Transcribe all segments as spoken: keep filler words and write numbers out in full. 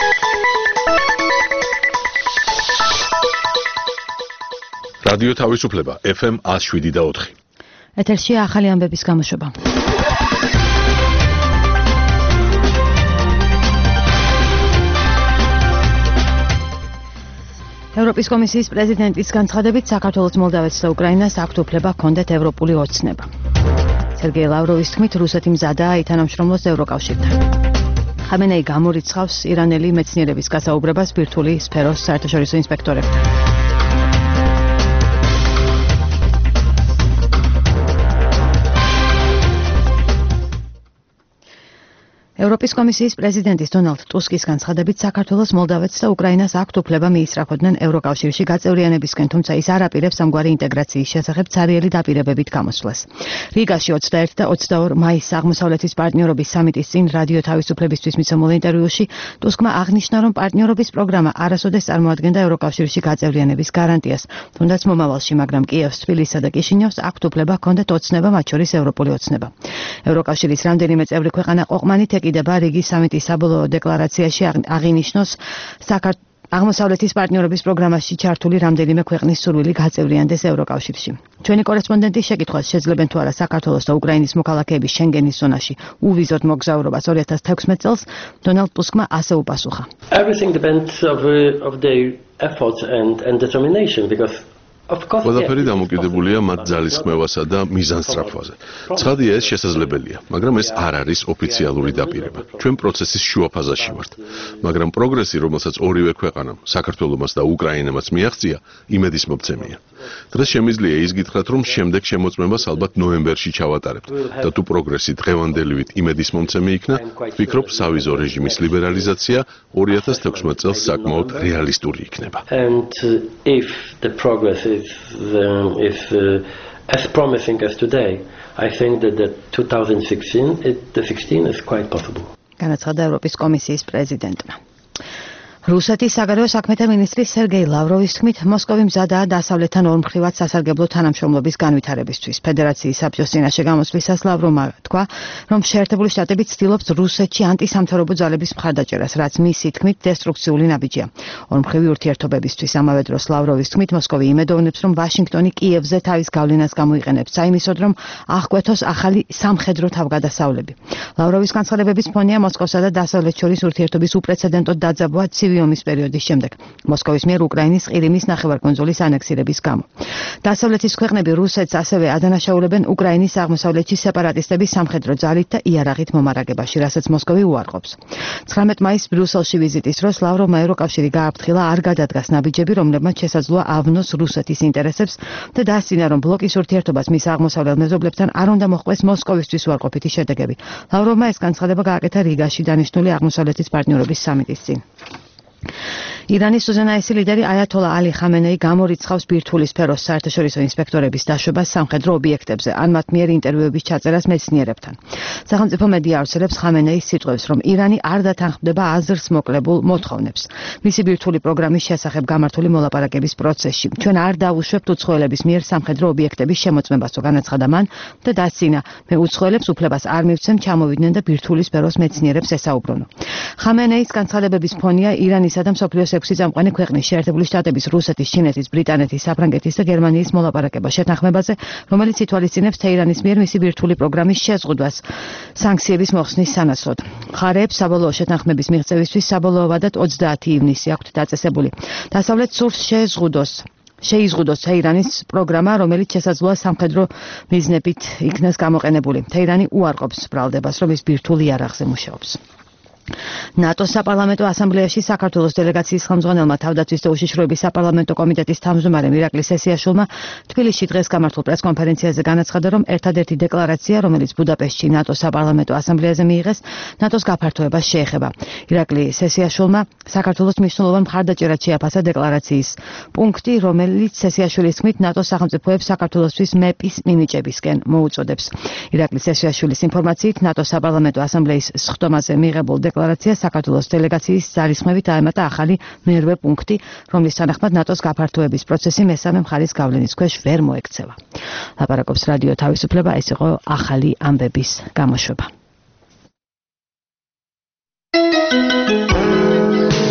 რადიო თავისუფლება ეფ ემ one oh seven და four. ეთერშია ახალი ამბების გამოშვება. ევროპის კომისიის პრეზიდენტის განცხადებით საქართველოს, მოლდავეთს და უკრაინას აქვთ უფლება ჰქონდეთ ევროპული ოცნება. სერგეი ლავროვის თქმით, რუსეთი მზადაა ითანამშრომლოს ევროკავშირთან. ხამენეი გამორიცხავს ირანელი მეცნიერების გასაუბრებას ბირთვული სფეროს საერთაშორისო ინსპექტორებთან. ევროპის კომისიის პრეზიდენტის დონალდ ტუსკის განცხადებით, საქართველოს, მოლდავეთს და უკრაინას აქვთ უფლება მიისწრაფოდნენ ევროკავშირში გაწევრიანებისკენ, თუმცა ის არ აპირებს ამგვარი ინტეგრაციის შესახებ ცარიელი დაპირებებით გამოსვლას. რიგაში ოცდაერთი და ოცდაორი მაისს აღმოსავლეთის პარტნიორობის სამიტის წინ რადიო თავისუფლებისთვის მიცემულ ინტერვიუში ტუსკმა აღნიშნა, რომ პარტნიორობის პროგრამა არასოდეს წარმოადგენდა ევროკავშირში გაწევრიანების გარანტიას, თუნდაც მომავალში, მაგრამ კიევს, თბილისსა და კიშინევს აქვთ უფლება ჰქონდეთ ოცნება, მათ შორის ევროპული ოცნება. ევროკავშირის რამდენიმე წევრი ქვეყანა ყოყმანით ეკიდება რიგის სამიტის საბოლოო დეკლარაციაში აღინიშნოს საქართველოს აღმოსავლეთის პარტნიორობის პროგრამაში ჩართული რამდენიმე ქვეყნის სურვილი გაწევრიანდეს ევროკავშირში. ჩვენი კორესპონდენტის შეკითხვას შეძლებენ თუ არა საქართველოს და უკრაინის მოქალაქეების შენგენის ზონაში უვიზოდ მოგზაურობას two thousand sixteen წელს, დონალდ ტუსკმა ასე უპასუხა. Everything depends of, uh, of their efforts and, and determination because ყველაფერი დამოკიდებულია მათ ძალისხმევასა და მიზანსწრაფვაზე. ცხადია, ეს შესაძლებელია, მაგრამ ეს არ არის ოფიციალური დაპირება. ჩვენ პროცესის შუა ფაზაში ვართ, მაგრამ პროგრესი, რომელსაც ორივე ქვეყანამ, საქართველომაც და უკრაინამაც მიაღწია, იმედისმომცემია. დღეს შემიძლია ის გითხრათ, რომ შემდეგ შემოწმებას ალბათ ნოემბერში ჩავატარებთ და თუ პროგრესი დღევანდელივით იმედისმომცემი იქნა, ვფიქრობ, სავიზო რეჟიმის ლიბერალიზაცია two thousand sixteen წელს საკმაოდ რეალისტური იქნება. And uh, if the progress is, um, is uh, as promising as today, I think that the twenty sixteen, it, the sixteen is quite possible. განაცხადა ევროპის კომისიის პრეზიდენტმა. რუსეთის საგარეო საქმეთა მინისტრი სერგეი ლავროვის თქმით, მოსკოვი მზადაა დასავლეთთან ორმხრივად სასარგებლო თანამშრომლობის განვითარებისთვის. ფედერაციის საბჭოს წინაშე გამოსვლისას ლავროვმა თქვა, რომ შეერთებული შტატები ცდილობს რუსეთში ანტისამთავრობო ძალების მხარდაჭერას, რაც მისი თქმით დესტრუქციული ნაბიჯია. ორმხრივი ურთიერთობებისთვის ამავე დროს ლავროვის თქმით, მოსკოვი იმედოვნებს, რომ ვაშინგტონი კიევზე თავის გავლენას გამოიყენებს საიმისოდ, რომ აღკვეთოს ახალი სამხედრო თავგადასავლები. ლავროვის განცხადებების ფონია მოსკოვსა და დასავლეთ შორის ურთიერთობის უპრეცედენტო დაძაბვა ომის პერიოდის შემდეგ, მოსკოვის მიერ უკრაინის ყირიმის ნახევარკუნძულის ანექსირების გამო. დასავლეთის ქვეყნები რუსეთს ასევე ადანაშაულებენ უკრაინის აღმოსავლეთში სეპარატისტების სამხედრო ძალით და იარაღით მომარაგებაში, რასაც მოსკოვი უარყოფს. ცხრამეტ მაისს ბრიუსელში ვიზიტის დროს ლავროვმა ევროკავშირი გააფრთხილა, არ გადადგას ნაბიჯები, რომლებმაც შესაძლოა ავნოს რუსეთის ინტერესებს და დასცინა, რომ ბლოკის ურთიერთობას მის აღმოსავლელ მეზობლებთან არ უნდა მოჰყვეს მოსკოვისთვის უარყოფითი შედეგები. ლავროვმა ეს განცხადება გააკეთა რიგაში დანიშნული აღმოსავლეთის პარტნიორობის სამიტის წინ. ირანის უზენაესი ლიდერი აიათოლა ალი ხამენეი გამორიცხავს ბირთვული სფეროს საერთაშორისო ინსპექტორების დაშვებას სამხედრო ობიექტებზე, ან მათ მიერ ინტერვიუების ჩაწერას მეცნიერებთან. სახელმწიფო მედია ავრცელებს ხამენეის სიტყვებს, რომ ირანი არ დათანხმდება აზრს მოკლებულ მოთხოვნებს. მისი ბირთვული პროგრამის შესახებ გამართული მოლაპარაკების პროცესში. ჩვენ არ დავუშვებთ უცხოელების მიერ სამხედრო ობიექტების შემოწმებასო, განაცხადა მან და დასცინა, მე უცხოელებს უფლებას არ მივცემ ჩამოვიდნენ და ბირთვული სფეროს მეცნიერებს ესაუბრონო. ხამენეის განცხადებების ფონია ირანისა და მსოფლიოს ექვსი წამყვანი ქვეყნის შეერთებული შტატების, რუსეთის, ჩინეთის, ბრიტანეთის, საფრანგეთის და გერმანიის მოლაპარაკება შეთანხმებაზე, რომელიც ითვალისწინებს თეირანის მიერ მისი ბირთვული პროგრამის შეზღუდვას სანქციების მოხსნის სანაცვლოდ. მხარეებს საბოლოო შეთანხმების მიღწევისთვის საბოლოოვადად ოცდაათი ივნისი აქვთ დაწესებული. დასავლეთს სურს შეზღუდოს შეიზღუდოს თეირანის პროგრამა, რომელიც შესაძლოა სამხედრო მიზნებით იქნას გამოყენებული. თეირანი უარყოფს ბრალდებას, რომ ის ბირთვულ იარაღზე მუშაობს. ნატოს საპარლამენტო ასამბლეაში საქართველოს დელეგაციის ხელმძღვანელმა თავდაცვის და უშიშროების საპარლამენტო კომიტეტის თავმჯდომარემ ირაკლი სესიაშვილმა თბილისში დღეს გამართულ პრესკონფერენციაზე განაცხადა, რომ ერთადერთი დეკლარაცია, რომელიც ბუდაპეშტში ნატოს საპარლამენტო ასამბლეაზე მიიღეს, ნატოს გაფართოებას შეეხება. ირაკლი სესიაშვილმა საქართველოს მნიშვნელოვან მხარდაჭერად შეაფასა დეკლარაციის პუნქტი, რომელიც სესიაშვილის თქმით ნატოს სახელმწიფოებს საქართველოსთვის მეპის მინიჭებისკენ მოუწოდებს. ირაკლი სესიაშვილის ინფორმაციით, ნატოს საპარლამენტო ასამბლეის სხდომაზე მიღებულ დეკლარაცია საქართველოს დელეგაციის ძალისხმევით აემატა ახალი მერვე პუნქტი, რომლის თანახმად ნატოს გაფართოების პროცესი მესამე მხარის გავლენის ქვეშ ვერ მოექცევა. ლაპარაკობს რადიო თავისუფლება, ეს იყო ახალი ამბების გამოშვება.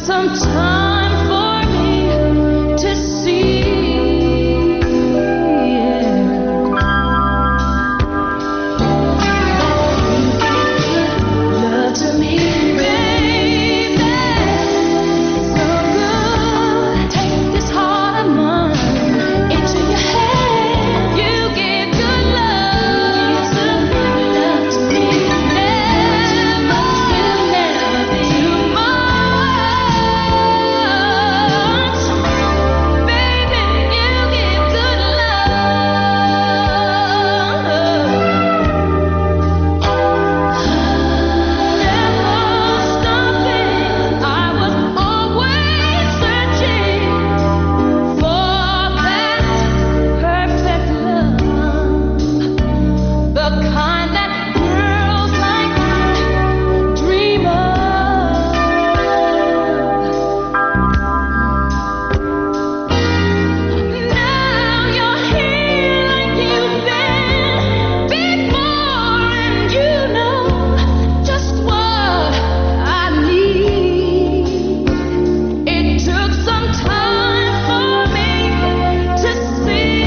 some time for me to see. Love to me, baby, so good. Take this heart of mine into your hand. You give good love to me, love to me. Never, will never be too much. Baby, you give good love. Never stopping, I was always searching for that perfect love, the kind that girls like me dream of. Now you're here like you've been before, and you know just what I need. It took some time for me to see.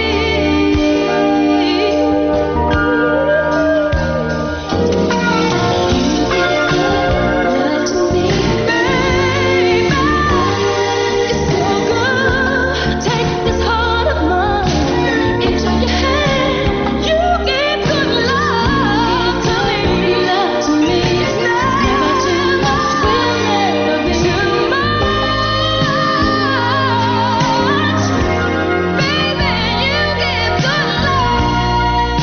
Love to me, baby, it's so good. Take this heart of mine into your hand. You give good love to me, love to me. It's never too much, will never be too much. Baby, you give good love.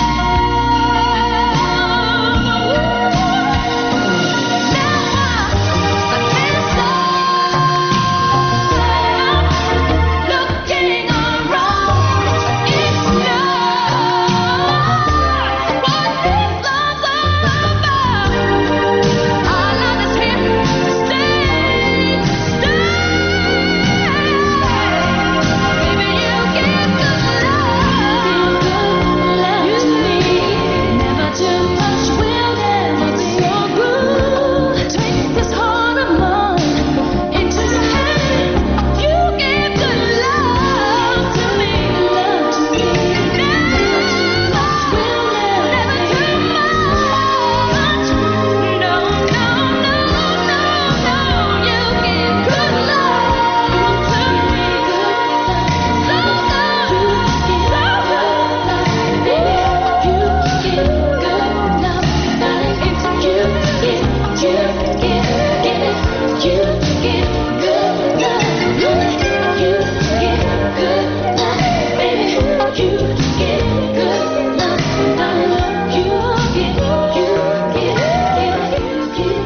Now I can't stop looking around. It's love. What this love's all about. Our love is here to stay, stay. Baby, you give good love. Love to me, never too much, will never be so good. Take this heart of mine into your hand. You give good love to me, love to me. Never much, will never too much. No, no, no, no, no. You give good love to me, so good, so good. Baby, you give good love. It's you, give, you give, give it. You give good love. You give good love, baby. You give good love, darling. You give, you give, give, give,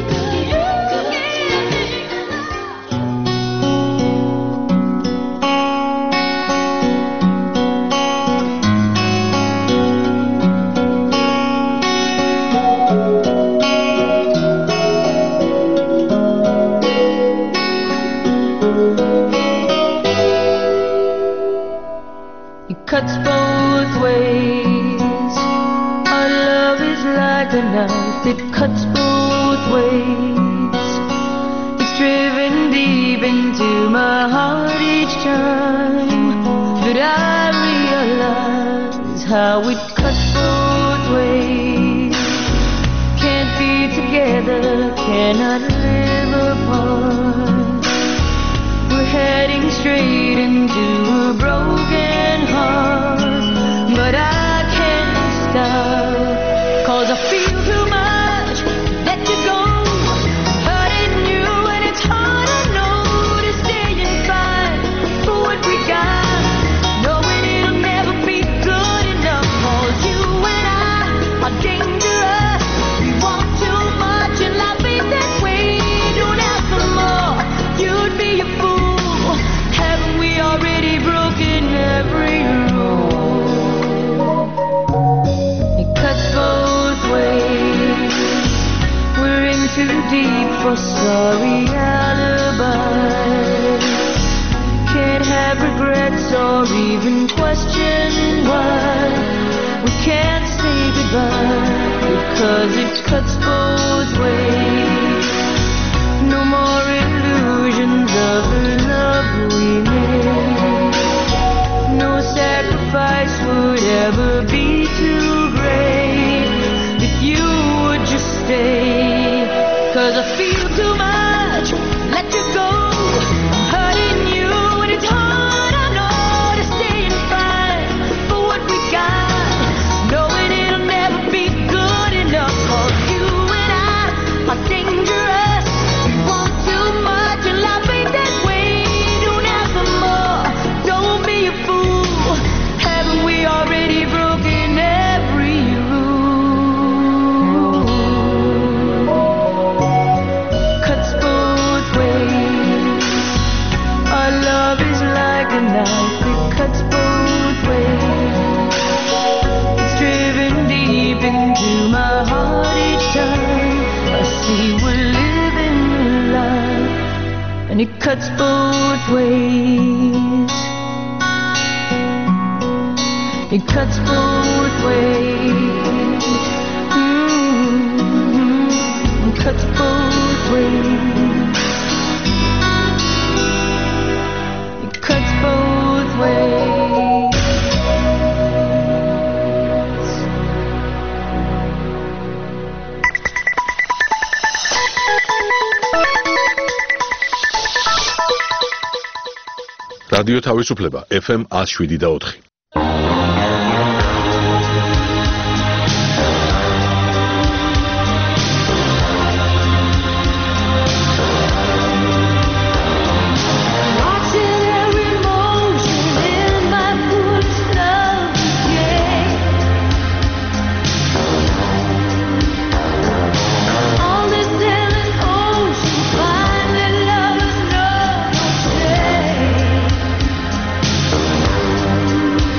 It cuts both ways. Our love is like a knife, it cuts both ways. It's driven deep into my heart each time that I realize how it cuts both ways. Can't be together, cannot live apart. We're heading straight into a broken heart, but I can't stop, 'cause I feel too much to let you go. Hurting you, and it's hard, I know, to stay and fight for what we got, knowing it'll never be good enough. 'Cause you and I are dangerous. We want too much, and life ain't that way. Don't ask for more, you'd be a fool. Haven't we already broken every rule? It cuts both ways. We're in too deep for sorry alibis. Can't have regrets or even question why we can't say goodbye, because it cuts both ways. No more illusion 'cause I feel too much. Let you go, hurting you, and it's hard, I know, to stay and fight for what we got, knowing it'll never be good enough. 'Cause you and I are dangerous. We want too much, and life ain't that way. Don't ask for more, don't be a fool. Haven't we already broken every rule? Cuts both ways. Our love is like a knife, it cuts both ways. It's driven deep into my heart each time I see we're living a life, and it cuts both ways. It cuts both ways. Mm-hmm. It cuts both ways. It cuts both ways. რადიო თავისუფლება ეფ ემ one oh seven და four. Watching every motion in my footsteps again. On this endless ocean, finding lovers no shame.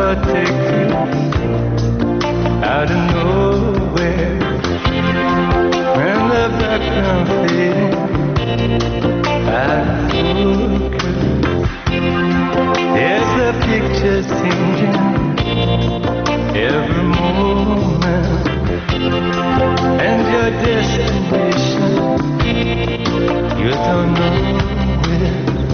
take you out of nowhere. When the background fades out of focus, there's the picture changing every moment, and your destination you don't know where.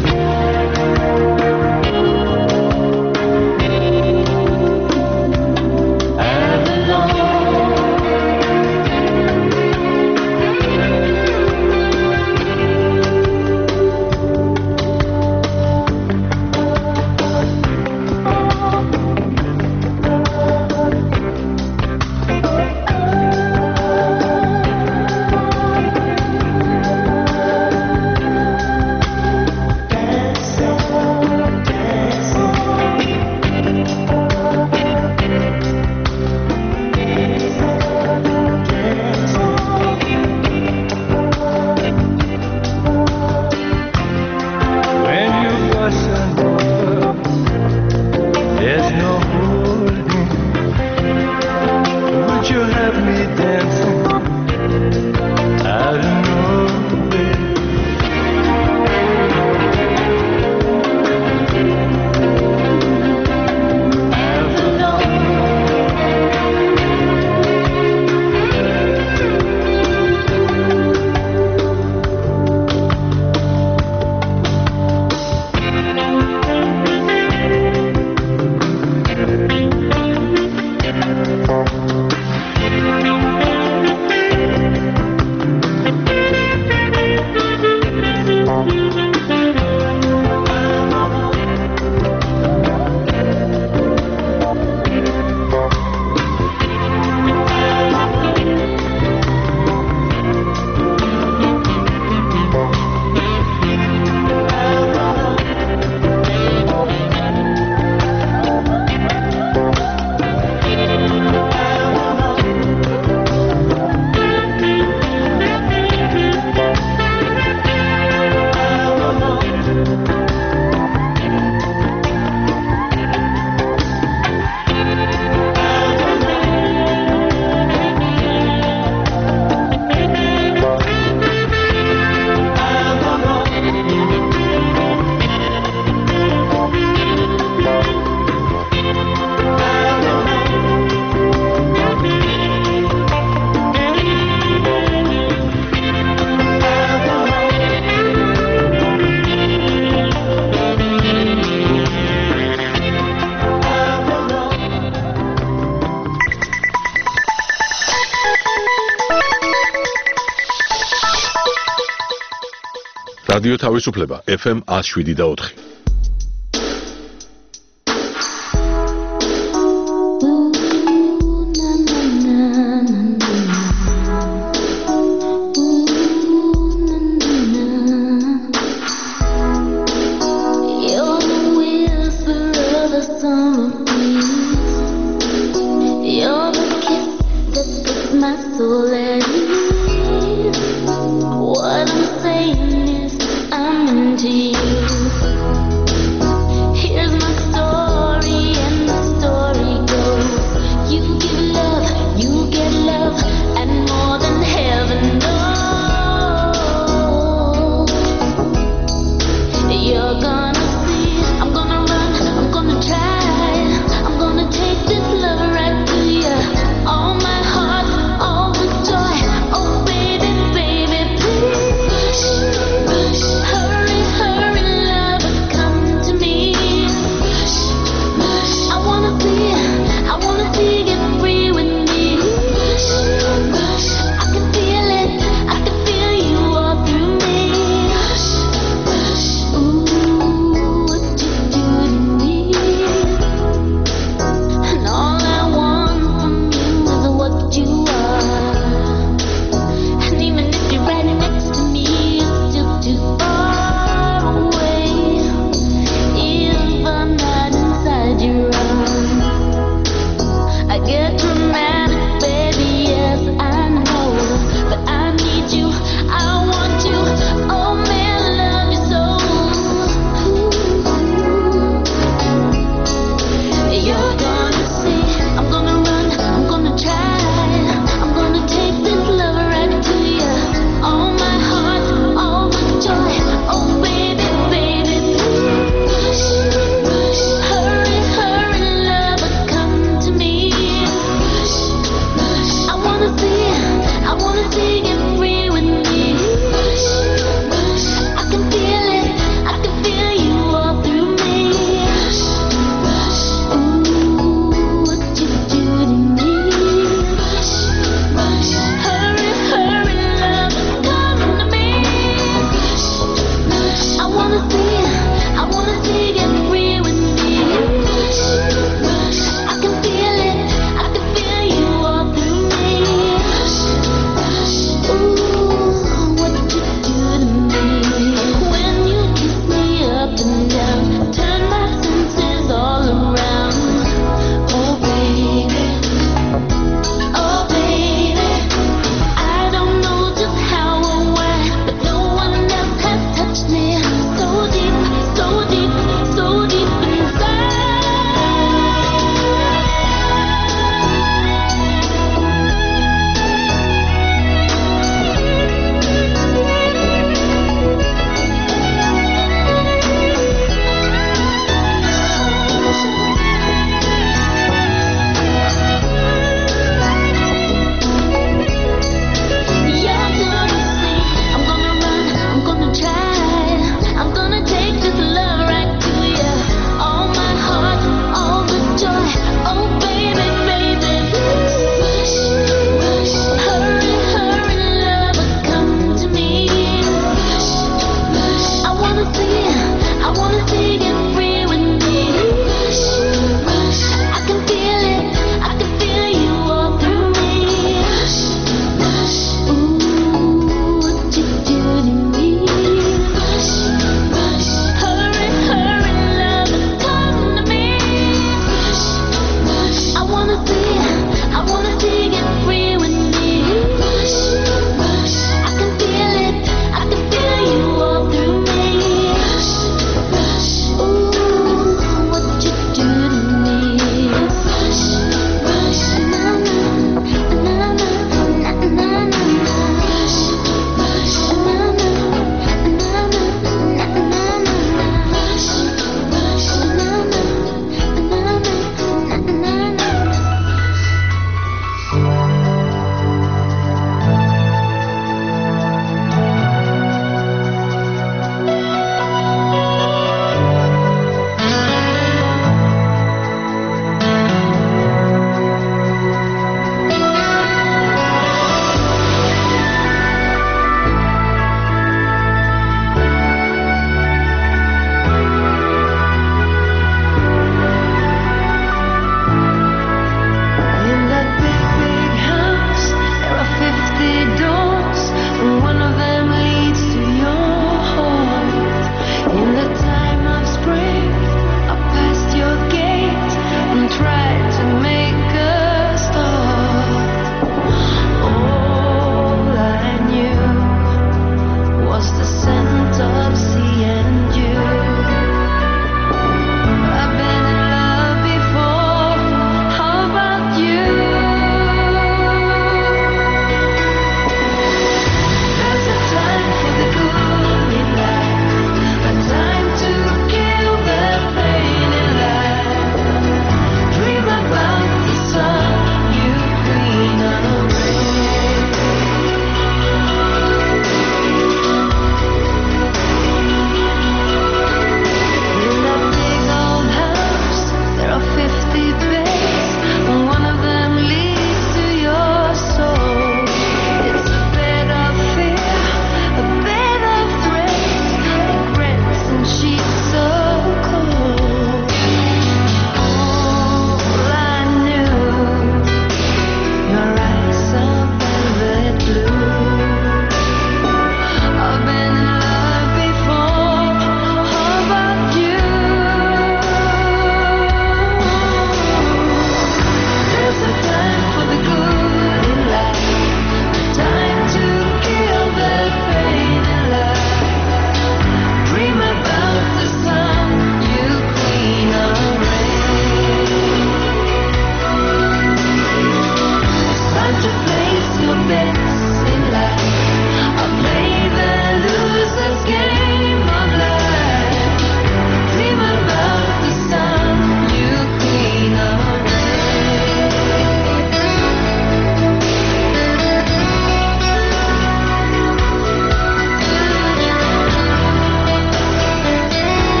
რადიო თავისუფლება ეფ ემ one oh seven და four. All my heart, all the joy.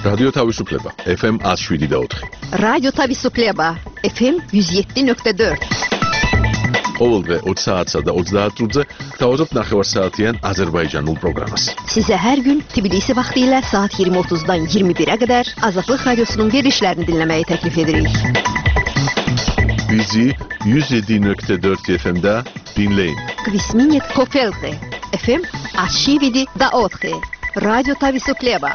რადიო თავისუფლება ეფ ემ one oh seven და four. რადიო თავისუფლება ეფ ემ one oh seven point four. ყოველდღე ოცი საათსა და ოცდაათ წუთზე გთავაზობთ ნახევარსაათიან აზერბაიჯანულ პროგრამას. Size her gün Tbilisi vaxtilə saat yirmi otuzdan iyirmi birə qədər Azadlıq Radiosunun verilişlərini dinləməyi təklif edirik. Bizi one oh seven nöqtə dörd efe emdə dinləyin. Kvisminit Kofelte efe em one oh seven point four. Radyo Tavisupleva.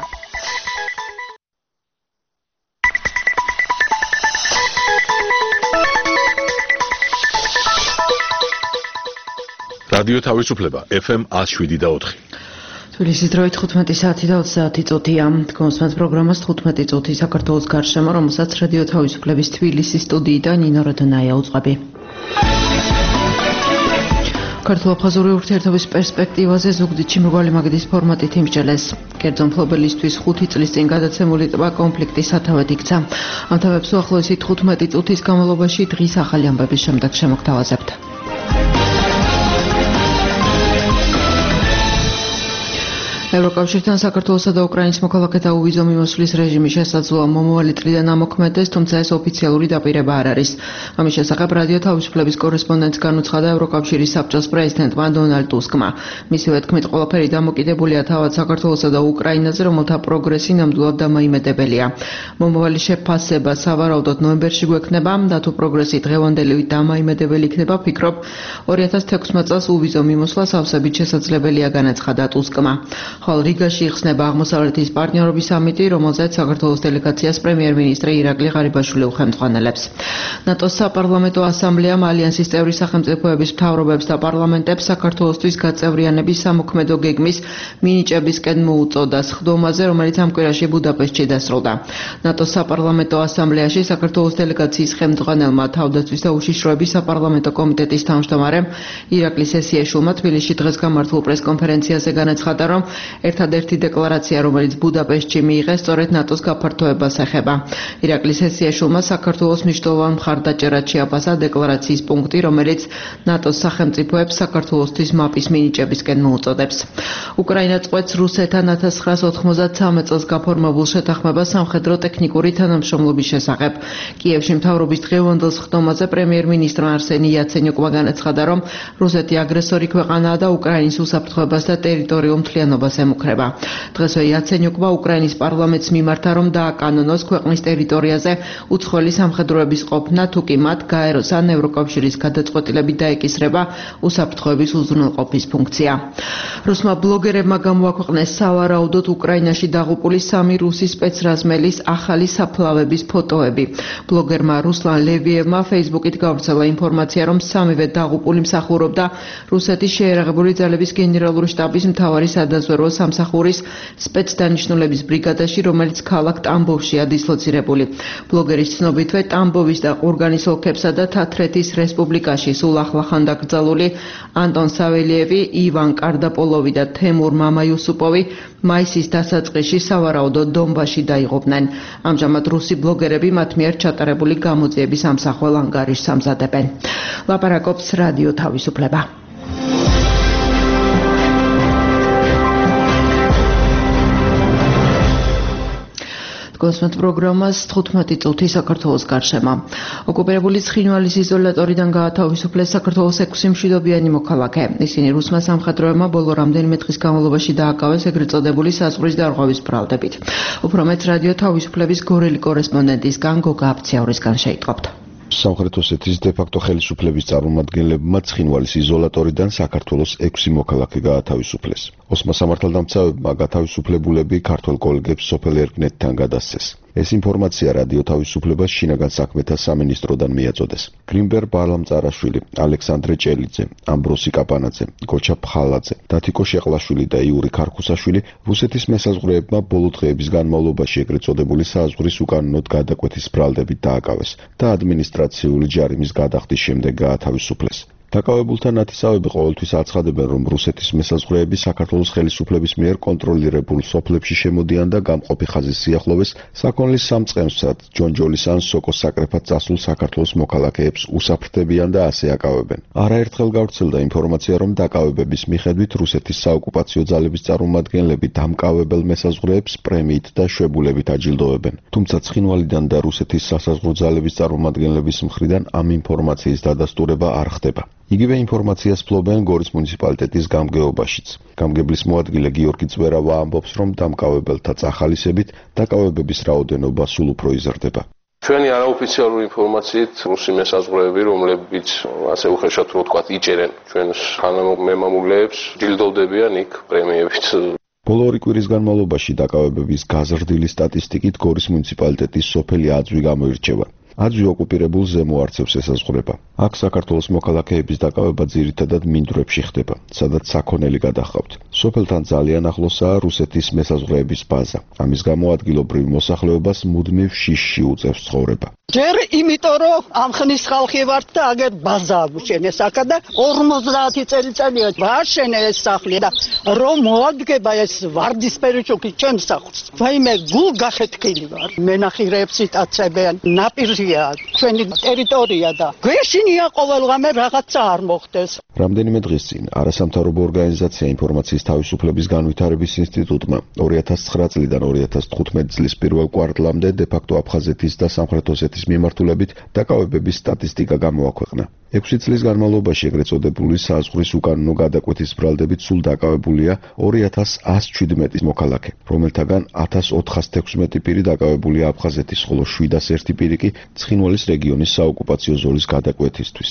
რადიო თავისუფლება ეფ ემ one oh seven და four. თბილისის დროით ხუთმეტი საათი და ოცდაათი წუთია. თქვენს პროგრამას ხუთმეტი წუთი საქართველოს გარშემო, რომელსაც რადიო თავისუფლების თბილისის სტუდიიდან ნინო როდონაია უძღვები. ქართულ-აფხაზური ურთიერთობის პერსპექტივაზე ზუგდიდში მრგვალი მაგიდის ფორმატით იმსჯელეს. კერძო მფლობელისთვის ხუთი წლის წინ გადაცემული ტბა კონფლიქტის სათავედ იქცა. ამ თავებს უახლოესი თხუთმეტი წუთის განმავლობაში დღის ახალი ამბების შემდეგ შემოგთავაზებთ. ევროკავშირთან საქართველოსა და უკრაინის მოქალაქეთა უვიზო მიმოსვლის რეჟიმი შესაძლოა მომავალი წლიდან ამოქმედდეს, თუმცა ეს ოფიციალური დაპირება არ არის. ამის შესახებ რადიო თავისუფლების კორესპონდენტს განუცხადა ევროკავშირის საბჭოს პრეზიდენტმა დონალდ ტუსკმა. მისივე თქმით, ყველაფერი დამოკიდებულია თავად საქართველოსა და უკრაინაზე, რომელთა პროგრესი ნამდვილად დამაიმედებელია. მომავალი შეფასება სავარაუდოდ ნოემბერში გვექნება და თუ პროგრესი დღევანდელი დამაიმედებელი იქნება, ფიქრობ ორი ათას თექვსმეტ წელს უვიზო მიმოსვლა სავსებით შესაძლებელია, განაცხადა ტუსკმა. ხოლო რიგაში იხსნება აღმოსავლეთის პარტნიორობის სამიტი, რომელზეც საქართველოს დელეგაციას პრემიერ-მინისტრი ირაკლი ღარიბაშვილი უხელმძღვანელებს. ნატოს საპარლამენტო ასამბლეამ ალიანსის წევრი სახელმწიფოების მთავრობებს და პარლამენტებს საქართველოსთვის გაწევრიანების სამოქმედო გეგმის მინიჭებისკენ მოუწოდა სხდომაზე, რომელიც ამ კვირაში ბუდაპეშტში დასრულდა. ნატოს საპარლამენტო ასამბლეაში საქართველოს დელეგაციის ხელმძღვანელმა თავდაცვის და უშიშროების საპარლამენტო კომიტეტის თავმჯდომარემ ირაკლი სესიეშვილმა თბილისში დღეს გამართულ პრესკონფერენციაზე განაცხადა, რომ ერთადერთი დეკლარაცია, რომელიც ბუდაპეშტში მიიღეს, სწორედ ნატოს გაფართოებას ეხება. ირაკლი სესიეშვილმა საქართველოს მნიშვნელოვან მხარდაჭერად შეაფასა დეკლარაციის პუნქტი, რომელიც ნატოს სახელმწიფოებს საქართველოსთვის მაპის მინიჭებისკენ მოუწოდებს. უკრაინა წყვეტს რუსეთთან ათას ცხრაას ოთხმოცდათსამე წელს გაფორმებულ შეთანხმებას სამხედრო ტექნიკური თანამშრომლობის შესახებ. კიევში მთავრობის დღევანდელ სხდომაზე პრემიერ-მინისტრმა არსენი იაცენიუკმა განაცხადა, რომ რუსეთი აგრესორი ქვეყანაა და უკრაინის უსაფრთხოებას და ტერიტორიულ მთლიანობას ემუქრება. დღესვე იაცენიუკმა უკრაინის პარლამენტს მიმართა, რომ დააკანონოს ქვეყნის ტერიტორიაზე უცხოელი სამხედროების ყოფნა, თუ კი მათ გაეროს ან ევროკავშირის გადაწყვეტილებით დაეკისრება უსაფრთხოების უზრუნველყოფის ფუნქცია. რუსმა ბლოგერებმა გამოაქვეყნეს სავარაუდოდ უკრაინაში დაღუპული სამი რუსი სპეცრაზმელის ახალი საფლავების ფოტოები. ბლოგერმა რუსლან ლევიევმა ფეისბუქით გავრცელა ინფორმაცია, რომ სამივე დაღუპული მსახურობდა რუსეთის შეიარაღებული ძალების გენერალური შტაბის მთავარი სადაზვერვო სამსახურის სპეცდანიშნულების ბრიგადაში, რომელიც ქალაქ ტამბოვშია დისლოცირებული. ბლოგერის ცნობითვე ტამბოვის და ყურგანის ოლქებსა და თათრეთის რესპუბლიკაში სულ ახლახან დაკრძალული ანტონ საველიევი, ივან კარდაპოლოვი და თემურ მამაიუსუპოვი მაისის დასაწყისში სავარაუდოდ დონბასში დაიღუპნენ. ამჟამად რუსი ბლოგერები მათ მიერ ჩატარებული გამოძიების ამსახველ ანგარიშს ამზადებენ. ლაპარაკობს რადიო თავისუფლება. გოსმეთ პროგრამას თხუთმეტი წუთი საქართველოს გარშემო. ოკუპირებული ცხინვალის იზოლატორიდან გაათავისუფლეს საქართველოს ექვსი მშვიდობიანი მოქალაქე. ისინი რუსმა სამხედროებმა ბოლო რამდენიმე დღის განმავლობაში დააკავეს ეგრეთ წოდებული საზღვრის დარღვევის ბრალდებით. უფრო მეტ რადიო თავისუფლების გორელი კორესპონდენტისგან გოგა აფციაურისგან შეიტყობთ. სამხრეთ ოსეთის დე-ფაქტო ხელისუფლების წარმომადგენლებმა ცხინვალის იზოლატორიდან საქართველოს ექვსი მოქალაქე გაათავისუფლეს. ოსმა სამართალდამცავებმა გათავისუფლებულები ქართველ კოლეგებს სოფელ ერკნეთთან გადასცეს. ეს ინფორმაცია რადიო თავისუფლებას შინაგან საქმეთა სამინისტროდან მიაწოდეს. გრინბერ ბალამწარაშვილი, ალექსანდრე ჭელიძე, ამბროსი კაპანაძე, გოჩა ფხალაძე, დათიკო შეყლაშვილი და იური ქარქუსაშვილი რუსეთის მესაზღვრეებმა ბოლო დღეების განმავლობაში ეგრეთ წოდებული საზღვრის უკანონოდ გადაკვეთის ბრალდებით დააკავეს და ადმინისტრაციული ჯარიმის გადახდის შემდეგ გაათავისუფლეს. დაკავებულთა ნათესავები ყოველთვის აცხადებენ, რომ რუსეთის მესაზღვრეები საქართველოს ხელისუფლების მიერ კონტროლირებულ სოფლებში შემოდიან და გამყოფი ხაზის სიახლოვეს საქონლის სამწყემსად, ჯონჯოლის ან სოკოს საკრეფად წასულ საქართველოს მოქალაქეებს უსაფრთხებიან და ასე აკავებენ. არაერთხელ გავრცელდა ინფორმაცია, რომ დაკავებების მიხედვით რუსეთის საოკუპაციო ძალების წარმომადგენლები დამკავებელ მესაზღვრეებს პრემიით და შვებულებით აჯილდოებენ. თუმცა ცხინვალიდან და რუსეთის სასაზღვრო ძალების წარმომადგენლების მხრიდან ამ ინფორმაციის დადასტურება არ ხდება. იგივე ინფორმაციას ფლობენ გორის მუნიციპალიტეტის გამგეობაშიც. გამგებლის მოადგილე გიორგი წვერავა ამბობს, რომ დამკავებელთა წახალისებით დაკავებების რაოდენობა სულ უფრო იზრდება. ჩვენი არაოფიციალური ინფორმაციით რუსი მესაზღვრეები, რომლებიც ასე უხეშად რო ვთქვათ, იჭერენ ჩვენს ხანამემამულეებს, ჯილდოვდებიან იქ პრემიებით. ბოლო ორი კვირის განმავლობაში დაკავებების გაზრდილი სტატისტიკით გორის მუნიციპალიტეტის სოფელი აძვი გამოირჩევა. აძვი ოკუპირებულ ზემო არცევს ესაზღვრება. აქ საქართველოს მოქალაქეების დაკავება ძირითადად მინდვრებში ხდება, სადაც საქონელი გადაჰყავთ. სოფელთან ძალიან ახლოსაა რუსეთის მესაზღვრეების ბაზა. ამის გამო ადგილობრივ მოსახლეობას მუდმივ შიშში უწევს ცხოვრება. ჯერ იმიტომ რომ ამ ხნის ხალხი ვართ და აგერ ბაზა აგვშენეს აქა და ორმოცდაათი წელიწადია ვაშენე ეს სახლი და რომ მოადგება ეს ვარდისფერი ჩუქი ჩემს სახლს. ვაიმე გულ გახეთქილი ვარ. მენახირეებს იტაცებენ, ნაპირზეა ჩვენი ტერიტორია და გვეშინია ყოველღამე რაღაცა არ მოხდეს. რამდენიმე დღის წინ არასამთავრობო ორგანიზაცია ინფორმაციის თავისუფლების განვითარების ინსტიტუტმა ორი ათას ცხრა წლიდან ორი ათას თხუთმეტი წლის პირველ კვარტლამდე დე-ფაქტო აფხაზეთის და სამხრეთ ოსეთის მიმართულებით დაკავებების სტატისტიკა გამოაქვეყნა. ექვსი წლის განმავლობაში ეგრეთ წოდებული საზღვრის უკანონო გადაკვეთის ბრალდებით სულ დაკავებულია ორი ათას ათს შვიდმეტი მოქალაქე, რომელთაგან ათას ოთხას თექვსმეტი პირი დაკავებულია აფხაზეთის, ხოლო შვიდას ერთი პირი კი ცხინვალის რეგიონის საოკუპაციო ზოლის გადაკვეთისთვის.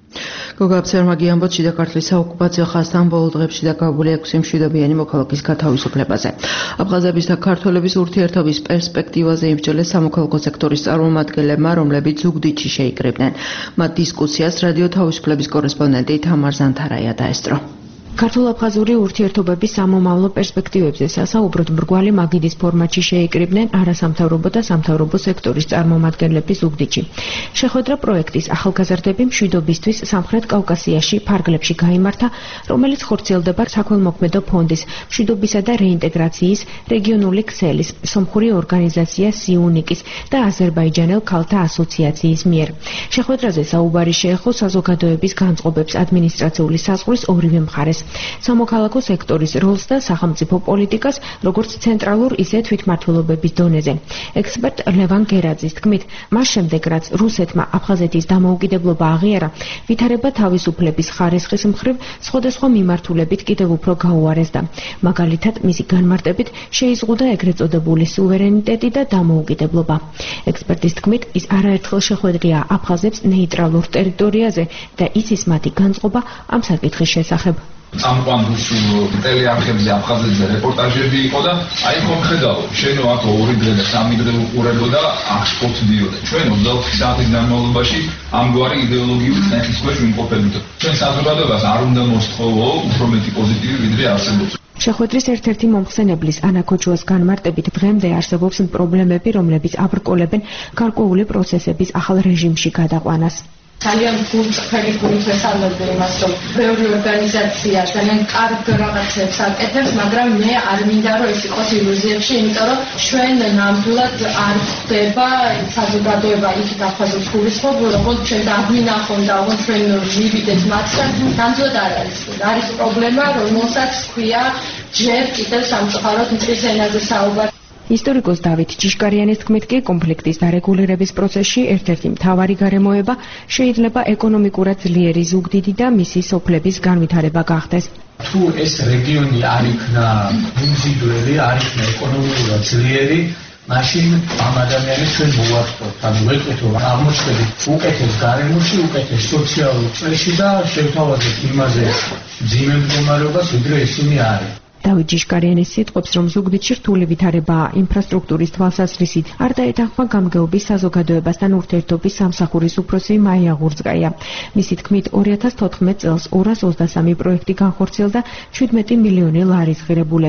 გოგა აბსერმაგი ამბობს, შიდა ქართლის საოკუპაციო ხაზთან ბოლო დღეებში დაკავებული ექვსი მშვიდობიანი მოქალაქის გათავისუფლებაზე. აფხაზების და ქართველების ურთიერთობის პერსპექტივაზე იბრძოლეს სამოქალაქო სექტორის წარმომადგენლებმა, რომლებიც ზუგდიდში შეიკრიბნენ. მათ დისკუსიას რადიო თავისუფლების კორესპონდენტი თამარ ზანთარაია დაესწრო. ქართულ-აფხაზური ურთიერთობების სამომავლო პერსპექტივებზე სასაუბროდ მრგვალი მაგიდის ფორმატში შეიკრიბნენ არასამთავრობო და სამთავრობო სექტორის წარმომადგენლები ზუგდიდში. შეხვედრა პროექტის ახალგაზრდები მშვიდობისთვის სამხრეთ კავკასიაში ფარგლებში გაიმართა, რომელიც ხორციელდება საქველმოქმედო ფონდის, მშვიდობისა და რეინტეგრაციის, რეგიონული ქსელის, სომხური ორგანიზაცია სიუნიკის და აზერბაიჯანელ ქალთა ასოციაციის მიერ. შეხვედრაზე საუბარი შეეხო საზოგადოების განწყობებს ადმინისტრაციული საზღვრის ორივე მხარეს. სამოქალაქო სექტორის როლს და სახელმწიფო პოლიტიკას, როგორც ცენტრალურ, ისე თვითმმართველობების დონეზე. ექსპერტ ლევან გერაძის თქმით, მას შემდეგ, რაც რუსეთმა აფხაზეთის დამოუკიდებლობა აღიარა, ვითარება თავისუფლების ხარისხის მხრივ სხვადასხვა მიმართულებით კიდევ უფრო გაუარესდა. მაგალითად, მისი განმარტებით შეიზღუდა ეგრეთ წოდებული სუვერენიტეტი და დამოუკიდებლობა. ექსპერტის თქმით, ის არაერთხელ შეხვედრია აფხაზებს ნეიტრალურ ტერიტორიაზე და იცის მათი განწყობა ამ საკითხის შესახებ. წამყვან რუსულ ტელეარხებზე აფხაზეთზე რეპორტაჟები იყო და აი ხომ ხედავ, შენო აქ ორი დღე და სამი დღე უყურებო და აღშფოთ დიოდა. ჩვენ ოცდაოთხი საათის განმავლობაში ამგვარი იდეოლოგიური წნეხის ქვეშ ვიმყოფებით. ჩვენ საზოგადოებას არ უნდა მოსთხოვო უფრო მეტი პოზიტივი ვიდრე არსებობს. შეხვედრის ერთ-ერთი მომხსენებლის ანა ქოჩუას განმარტებით დღემდე არსებობს პრობლემები, რომლებიც აბრკოლებენ გარკვეული პროცესების ახალ რეჟიმში გადაყვანას. ძალიან გულწრფელი გულით ვესალმები იმას, რომ ბევრი ორგანიზაცია ძალიან კარგ რაღაცებს აკეთებს, მაგრამ მე არ მინდა რომ ეს იყოს ილუზიებში, იმიტომ რომ ჩვენ ნამდვილად არ ხდება საზოგადოება იქით აფხაზებს გულისხმობ, როგორც ჩვენ დაგვინახონ და როგორც ჩვენ მივიდეთ მათთან, ნამდვილად არ არის. არის პრობლემა, რომელსაც ჰქვია ჯერ კიდევ სამწუხაროდ მტრის ენაზე საუბარი. ისტორიკოს დავით ჭიშკარიანის თქმით კი კონფლიქტის დარეგულირების პროცესში ერთ-ერთი მთავარი გარემოება შეიძლება ეკონომიკურად ძლიერი ზუგდიდი და მისი სოფლების განვითარება გახდეს. თუ ეს რეგიონი არ იქნა მიმზიდველი, არ იქნა ეკონომიკურად ძლიერი, მაშინ ამ ადამიანებს ჩვენ მოვაწყოთ, ანუ ვეტყვით რომ აღმოჩნდებით უკეთეს გარემოში, უკეთეს სოციალურ წრეში და შევთავაზეთ იმაზე მძიმე მდგომარეობას, ვიდრე ისინი არის. დავით ჭიშკარიანის სიტყვებს, რომ ზუგდიდში რთული ვითარებაა ინფრასტრუქტურის თვალსაზრისით, არ დაეთანხმა გამგეობის საზოგადოებასთან ურთიერთობის სამსახურის უფროსი მაია ღურძკაია. მისი თქმით, ორი ათას თოთხმეტ წელს ორას ოცდასამი პროექტი განხორციელდა შვიდმეტი მილიონი ლარის ღირებულებით.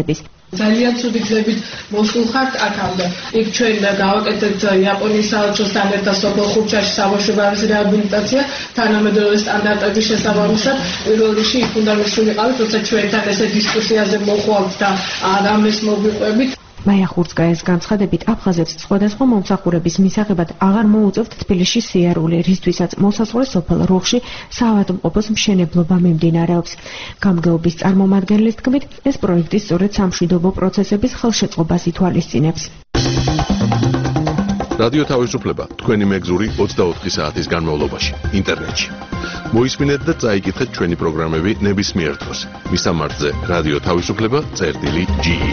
ძალიან ცუდი გზებით მოსულ ხართ აქამდე. იქ ჩვენ გავაკეთეთ იაპონიის საელჩოსთან ერთად სოფელ ხურჩაში საბავშვების რეაბილიტაცია თანამედროვე სტანდარტების შესაბამისად. პირველ რიგში იქ უნდა მისულიყავით, როცა ჩვენთან ესე დისკუსიაზე მოხვალთ და რამეს მოგვიყვებით. მაია ხურცკაიას განცხადებით, აფხაზეთს სხვადასხვა მომსახურების მისაღებად აღარ მოუწევთ თბილისში სიარული, რისთვისაც მოსაზღვრე სოფელ რუხში საავადმყოფოს მშენებლობა მიმდინარეობს. გამგეობის წარმომადგენლის თქმით, ეს პროექტი სწორედ სამშვიდობო პროცესების ხელშეწყობას ითვალისწინებს. რადიო თავისუფლება თქვენი მეგზური ოცდაოთხი საათის განმავლობაში ინტერნეტში. მოისმინეთ და წაიკითხეთ ჩვენი პროგრამები ნებისმიერ დროს. მისამართზე რადიო თავისუფლება წერტილი ჯი ი.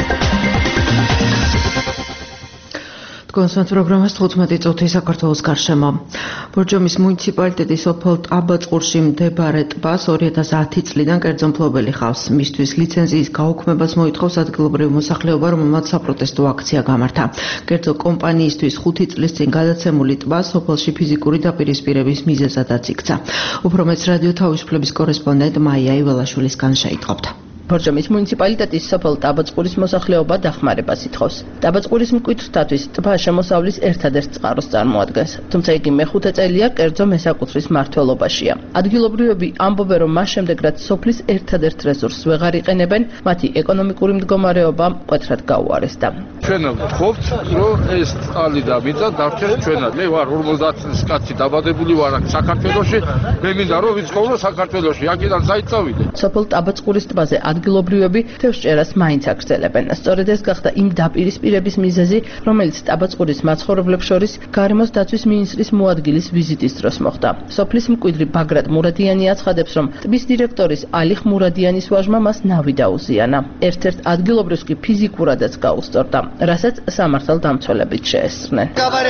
კონსულტ პროგრამას თხუთმეტი წუთი საქართველოს გარშემო. ბორჯომის მუნიციპალიტეტის სოფელ ტაბაწყურში მდებარე ტბას ორი ათას ათი წლიდან კერძო მფლობელი ხავს. მისთვის ლიცენზიის გაუქმებას მოითხოვს ადგილობრივი მოსახლეობა, რომელმაც საპროტესტო აქცია გამართა. კერძო კომპანიისთვის ხუთი წლის წინ გადაცემული ტბა სოფელში ფიზიკური დაპირისპირების მიზეზადაც იქცა. უფრო მეც რადიო თავისუფლების კორესპონდენტ მაია იველაშვილისგან შეიტყობთ. ბორჯომის მუნიციპალიტეტის სოფელ ტაბაწყურის მოსახლეობა დახმარებას ითხოვს. ტაბაწყურის მკვიდრთათვის ტბა შემოსავლის ერთადერთ წყაროს წარმოადგენს, თუმცა იგი მეხუთე წელია კერძო მესაკუთრის მმართველობაშია. ადგილობრივები ამბობენ, რომ მას შემდეგ რაც სოფლის ერთადერთ რესურსს ვეღარ იყენებენ, მათი ეკონომიკური მდგომარეობა მკვეთრად გაუარესდა. ჩვენ ვთხოვთ, რომ ეს წყალი და მიწა დარჩეს ჩვენად. მე ვარ ორმოცდაათი წლის კაცი, დაბადებული ვარ აქ საქართველოში, მე მინდა რომ ვიცხოვრო საქართველოში, აქედან საით წავიდე. სოფელ ტაბაწყურის ტბაზე ადგილობრივები თევზჭერას მაინც აგრძელებენ. სწორედ ეს გახდა იმ დაპირისპირების მიზეზი, რომელიც ტაბაწყურის მაცხოვრებლებს შორის გარემოს დაცვის მინისტრის მოადგილის ვიზიტის დროს მოხდა. სოფლის მკვიდრი ბაგრატ მურადიანი აცხადებს, რომ ტბის დირექტორის ალიხ მურადიანის ვაჟმა მას ნავი დაუზიანა. ერთ-ერთ ადგილობრივს კი ფიზიკურადაც გაუსწორდა, რასაც სამართალდამცველებით შეესწრნენ.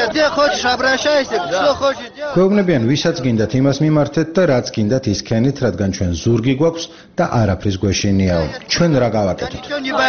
გვეუბნებიან, ვისაც გინდათ იმას მიმართეთ და რაც გინდათ ისქენით, რადგან ჩვენ ზურგი გვაქვს და არაფრის გვეშინია. ჩვენ რა გავაკეთოთ?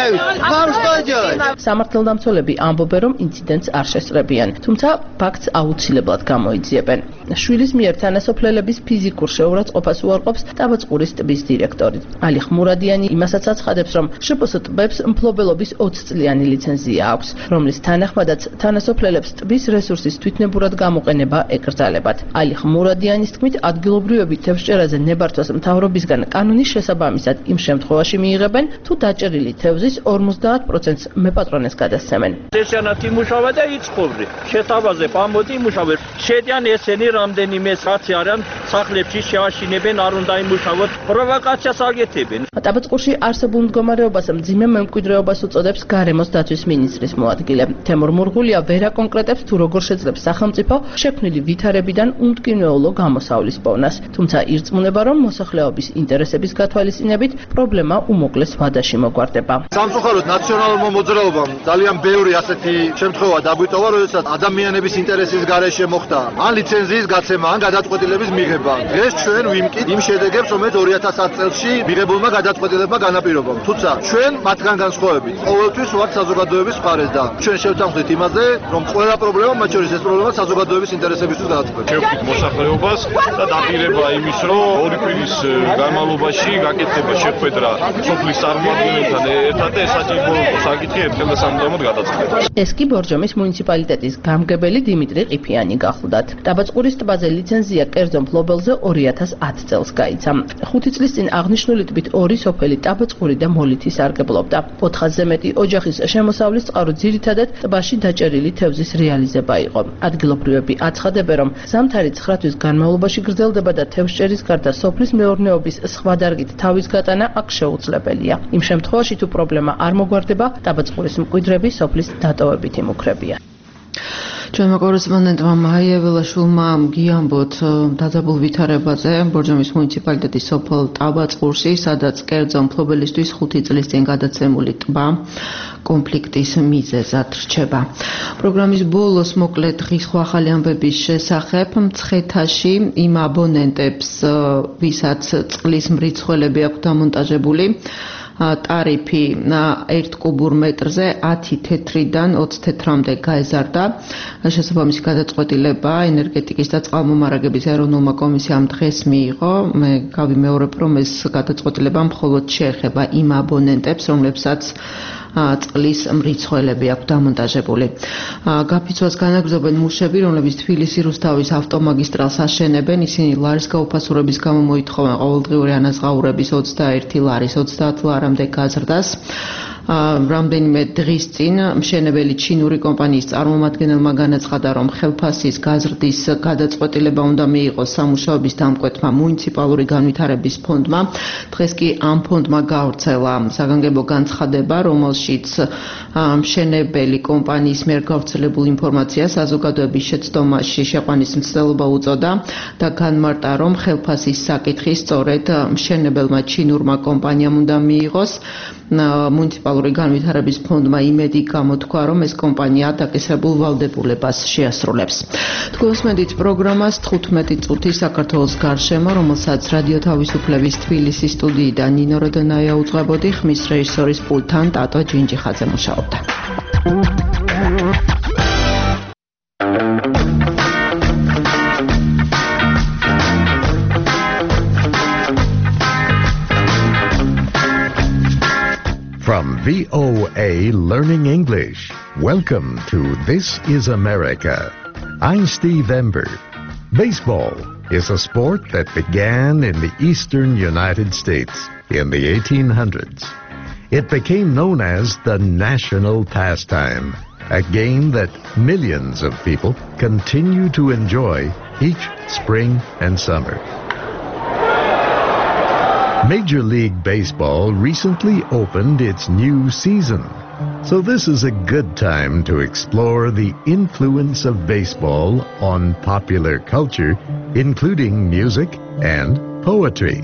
სამართალდამცველები ამბობენ, რომ ინციდენტს არ შესწრებიან, თუმცა ფაქტს აუცილებლად გამოიძიებენ. შვილის მიერ თანასოფლელების ფიზიკურ შეურაცხყოფას უარყოფს ტაბაწყურის ტბის დირექტორი. ალიხ მურადიანი იმასაც აცხადებს, რომ შპს ტბებს მფლობელობის ოცი წლიანი ლიცენზია აქვს, რომლის თანახმადაც თანასოფლელებს ტბის რესურსის თვითნებურად გამოყენება ეკრძალებათ. ალიხ მურადიანის თქმით, ადგილობრივები თევზჭერაზე ნებართვას მთავრობისგან კანონის შესაბამისად იმ შემთხვევაში მიიღებენ, თუ დაჭერილი თევზის ორმოცდაათ პროცენტს მეპატრონეს გადასცემენ. ესენად იმუშავა და იცხოვრე. შეთავაზე ამოდი იმუშავე. შედიან ესენი რამდენიმე საათი არიან სახლებში შეაშინებენ, არ უნდა იმუშავოთ, პროვოკაციას აკეთებენ. ტაბაწყურში არსებულ მდგომარეობას მძიმე მემკვიდრეობას უწოდებს გარემოს დაცვის მინისტრის მოადგილე. თემურ მურღულია ვერ აკონკრეტებს, თუ როგორ შეძლებს სახელმწიფო შექმნილი ვითარებიდან უმტკივნეულო გამოსავლის პოვნას, თუმცა ირწმუნება, რომ მოსახლეობის ინტერესების გათვალისწინებით პრობლემა უმოკლეს ვადაში მოგვარდება. სამწუხაროდ ნაციონალურმა მოძრაობამ ძალიან ბევრი ასეთი შემთხვევა დაგვიტოვა, როდესაც ადამიანების ინტერესის გარეშე მოხდა ან ლიცენზიის გაცემა, ან გადაწყვეტილების მიღება. დღეს ჩვენ ვიმკით იმ შედეგებს, რომელიც ორი ათას ათი წელს მიღებულმა გადაწყვეტილებმა განაპირობა. თუმცა ჩვენ მათგან განსხვავებით ყოველთვის ვართ საზოგადოების მხარეს და ჩვენ შევთანხმდით იმაზე, რომ ყველა პრობლემა, მათ შორის ეს პრობლემა საზოგადოების ინტერესებისთვის გადაწყდება. შევხვდით მოსახლეობას და დაპირება იმის, რომ ორი კვირის განმავლობაში გაკეთდება შეხვედრა სოფლის წარმომადგენელთან ერთად და საჭირო საკითხი ერთხელ და სამუდამოდ გადაწყდება. ეს კი ბორჯომის მუნიციპალიტეტის გამგებელი დიმიტრი ყიფიანი გახლდათ. ტაბაწყურის ტბაზე ლიცენზია კერძო მფლობელზე ორი ათას ათი წელს გაიცა. ხუთი წლის წინ აღნიშნული ტბით ორი სოფელი ტაბაწყური და მოლითი სარგებლობდა. ოთხასზე მეტი ოჯახის შემოსავლის წყარო ძირითადად ტბაში დაჭერილი თევზის რეალიზება იყო. ადგილობრივები აცხადებენ, რომ ზამთარი ცხრა თვის განმავლობაში გრძელდება და თევზჭერის გარდა სოფლის მეურნეობის სხვა დარგით თავის გატანა აქ შეუძლებელია. იმ შემთხვევაში თუ პრობლემა არ მოგვარდება, ტაბაწყურის მკვიდრები სოფლის დატოვებით იმუქრებიან. ჩვენმა კორესპონდენტმა მაია ველაშვილმა გიამბოთ დაძაბულ ვითარებაზე ბორჯომის მუნიციპალიტეტის სოფელ ტაბაწყურში, სადაც კერძო მფლობელისთვის ხუთი წლის წინ გადაცემული ტბა კონფლიქტის მიზეზად რჩება. პროგრამის ბოლოს მოკლედ დღის ხო ახალი ამბების შესახებ მცხეთაში იმ აბონენტებს, ვისაც წყლის მრიცხველები აქვთ დამონტაჟებული, ტარიფი ერთ კუბურ მეტრზე ათი თეთრიდან ოცი თეთრამდე გაეზარდა. შესაბამისი გადაწყვეტილება ენერგეტიკის და წყალმომარაგების ეროვნულმა კომისიამ დღეს მიიღო. მე გავიმეორებ, რომ ეს გადაწყვეტილება მხოლოდ შეეხება იმ აბონენტებს, რომლებსაც წლის მრიცხველები აქვს დამონტაჟებული. გაფიცვას განაგრძობენ მუშები, რომლებიც თბილისი რუსთავის ავტომაგისტრალს აშენებენ. ისინი ლარის გაუფასურების გამო მოითხოვენ ყოველდღიური ანაზღაურების ოცდაერთი ლარის ოცდაათ ლარამდე გაზრდას. რამდენიმე დღის წინ მშენებელი ჩინური კომპანიის წარმომადგენელმა განაცხადა, რომ ხელფასის გაზრდის გადაწყვეტილება უნდა მიიღოს სამუშაოების დამკვეთმა მუნიციპალური განვითარების ფონდმა. დღეს კი ამ ფონდმა გავრცელა საგანგებო განცხადება, რომელშიც მშენებელი კომპანიის მიერ გავრცელებულ ინფორმაციას საზოგადოების შეცდომაში შეყვანის მცდელობა უწოდა და განმარტა, რომ ხელფასის საკითხი სწორედ მშენებელმა ჩინურმა კომპანიამ უნდა მიიღოს. მუნიციპალური განვითარების ფონდმა იმედი გამოთქვა, რომ ეს კომპანია დაკისრებულ ვალდებულებას შეასრულებს. თქვენსმენდით პროგრამას თხუთმეტი წუთი საქართველოს გარშემო, რომელსაც რადიო თავისუფლების თბილისის სტუდიიდან ნინო როდონაია უძღვებოდი, ხმის რეჟისორის პულტთან ტატო ჯინჯიხაძე მუშაობდა. From V O A Learning English, welcome to This is America. I'm Steve Ember. Baseball is a sport that began in the eastern United States in the eighteen hundreds. It became known as the national pastime, a game that millions of people continue to enjoy each spring and summer. Major League Baseball recently opened its new season, so this is a good time to explore the influence of baseball on popular culture, including music and poetry.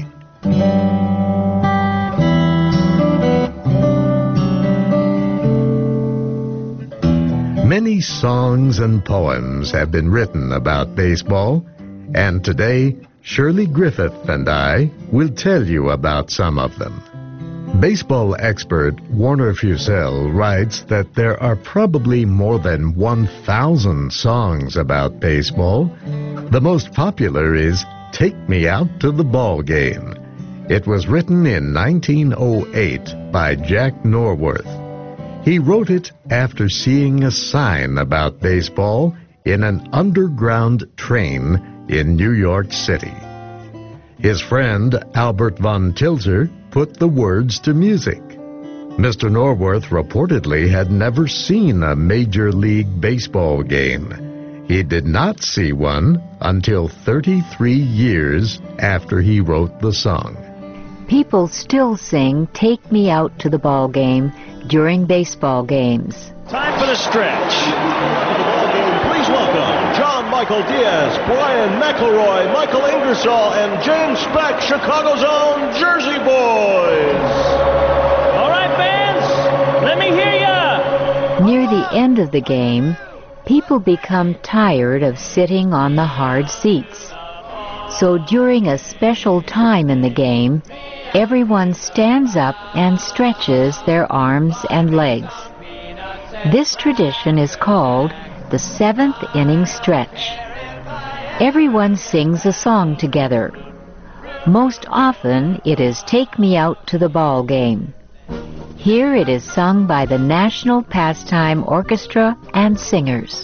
Many songs and poems have been written about baseball, and today Shirley Griffith and I will tell you about some of them. Baseball expert Warner Fusell writes that there are probably more than one thousand songs about baseball. The most popular is Take Me Out to the Ball Game. It was written in nineteen oh eight by Jack Norworth. He wrote it after seeing a sign about baseball in an underground train in New York City. His friend Albert von Tilzer put the words to music. Mister Norworth reportedly had never seen a Major League Baseball game. He did not see one until thirty-three years after he wrote the song. People still sing Take Me Out to the Ball Game during baseball games. Time for the stretch. Please welcome John Michael Diaz, Brian McElroy, Michael Ingersoll, and James Speck, Chicago's own Jersey Boys. All right, fans, let me hear ya. Near the end of the game, people become tired of sitting on the hard seats. So during a special time in the game, everyone stands up and stretches their arms and legs. This tradition is called the seventh inning stretch. Everyone sings a song together. Most often it is Take Me Out to the Ball Game. Here it is sung by the National Pastime Orchestra and singers.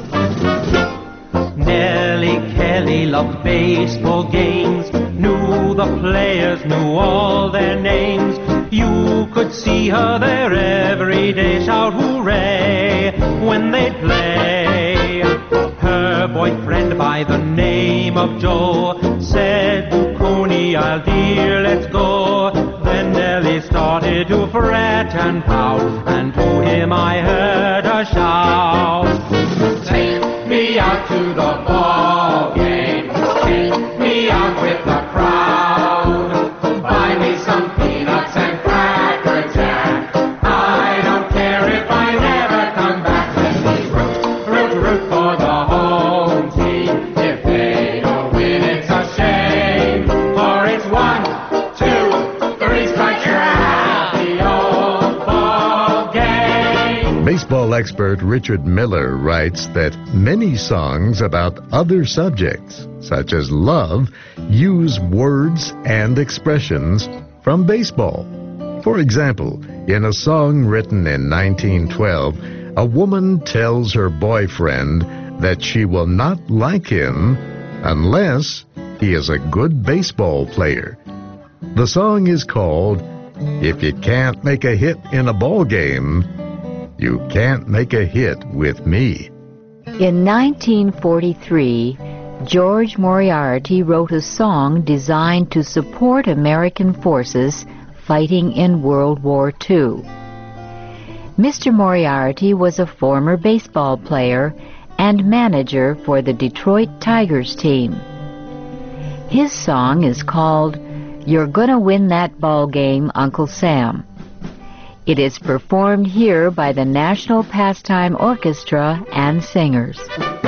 Nellie Kelly loved baseball games, knew the players, knew all their names. You could see her there every day, shout hooray when they play. Her boyfriend by the name of Joe said to Coney, "I'll dear, let's go." Then Nellie started to fret and pout, and to him I heard her shout, "Take me out to the ball game, take me out with the crowd, buy me some peanuts and Cracker Jack. I don't care if I never come back. Let me root, root, root for the home team. If they don't win, it's a shame. For it's one, two, three strikes, you're out the old ball game." Baseball expert Richard Miller writes that many songs about other subjects, such as love, use words and expressions from baseball. For example, in a song written in nineteen twelve, a woman tells her boyfriend that she will not like him unless he is a good baseball player. The song is called "If You Can't Make a Hit in a Ball Game, You Can't Make a Hit with Me." In nineteen forty-three, George Moriarty wrote a song designed to support American forces fighting in World War Two. Mister Moriarty was a former baseball player and manager for the Detroit Tigers team. His song is called "You're Gonna Win That Ball Game, Uncle Sam." It is performed here by the National Pastime Orchestra and singers.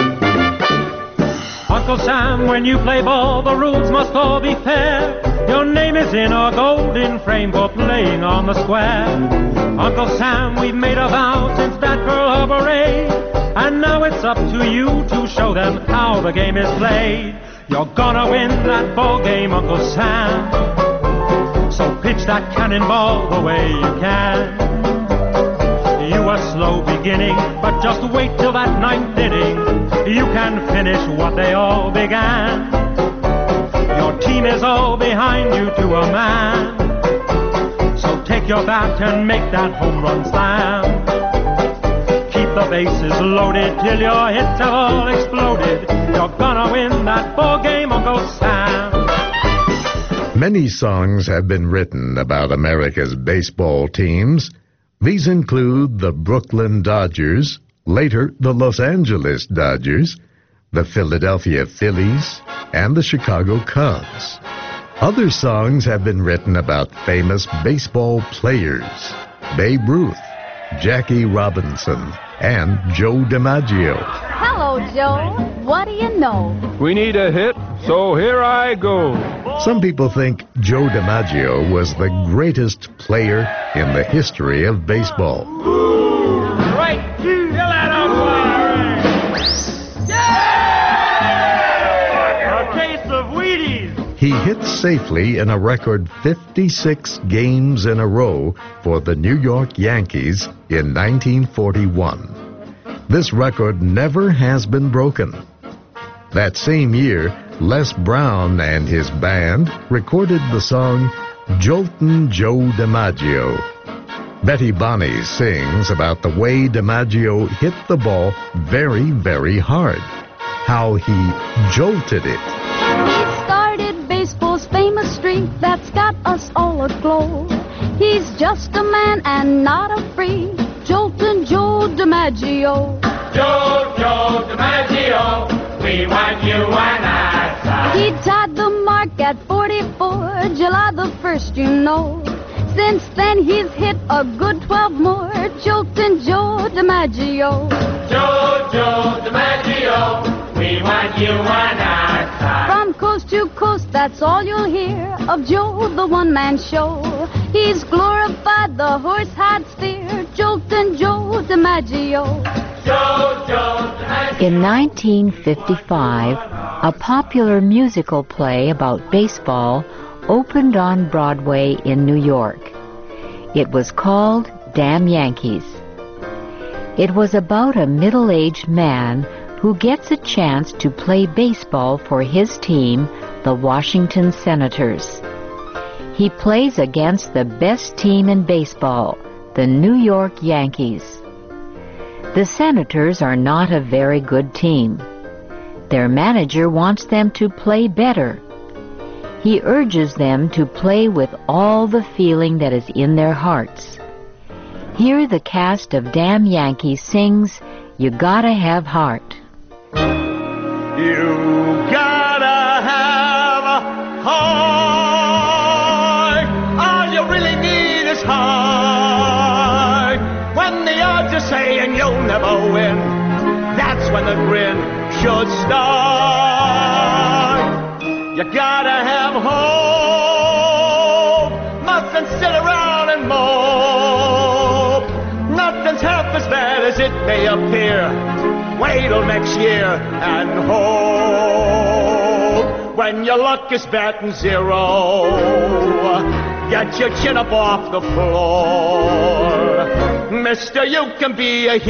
Uncle Sam, when you play ball, the rules must all be fair. Your name is in a golden frame for playing on the square. Uncle Sam, we've made a vow since that Pearl Harbor raid, and now it's up to you to show them how the game is played. You're gonna win that ball game, Uncle Sam, so pitch that cannonball the way you can. You were slow beginning, but just wait till that ninth inning. You can finish what they all began. Your team is all behind you to a man, so take your bat and make that home run slam. Keep the bases loaded till your hits have all exploded. You're gonna win that ball game, Uncle Sam. Many songs have been written about America's baseball teams. These include the Brooklyn Dodgers, later the Los Angeles Dodgers, the Philadelphia Phillies, and the Chicago Cubs. Other songs have been written about famous baseball players: Babe Ruth, Jackie Robinson, and Joe DiMaggio. Hello, Joe. What do you know? We need a hit, so here I go. Some people think Joe DiMaggio was the greatest player in the history of baseball. Right, get that out, yeah! A case of Wheaties. He hit safely in a record fifty-six games in a row for the New York Yankees in nineteen forty-one. This record never has been broken. That same year, Les Brown and his band recorded the song "Joltin' Joe DiMaggio." Betty Bonney sings about the way DiMaggio hit the ball very, very hard, how he jolted it. He started baseball's famous streak that's got us all aglow. He's just a man and not a freak, Joltin' Joe DiMaggio. Joe, Joe DiMaggio, we want you and I. He tied the mark at forty-four, July the first, you know. Since then he's hit a good twelve more, Joltin' Joe DiMaggio. Joe, Joe DiMaggio, we want you and I. From coast to coast, that's all you'll hear of Joe, the one-man show. He's glorified the horse-hide steer, Joltin' Joe DiMaggio. Joe, Joe DiMaggio. In nineteen fifty-five, a popular musical play about baseball opened on Broadway in New York. It was called Damn Yankees. It was about a middle-aged man who gets a chance to play baseball for his team, the Washington Senators. He plays against the best team in baseball, the New York Yankees. The Senators are not a very good team. Their manager wants them to play better. He urges them to play with all the feeling that is in their hearts. Here the cast of Damn Yankees sings, "You Gotta Have Heart." You gotta have a heart. All you really need is heart. When the odds are saying you'll never win, that's when the grin should start. You gotta have hope. Mustn't sit around and mope. Nothing's half as bad as it may appear. Wait till next year and hope. When your luck is batting zero, Get your chin up off the floor. Mister, you can be a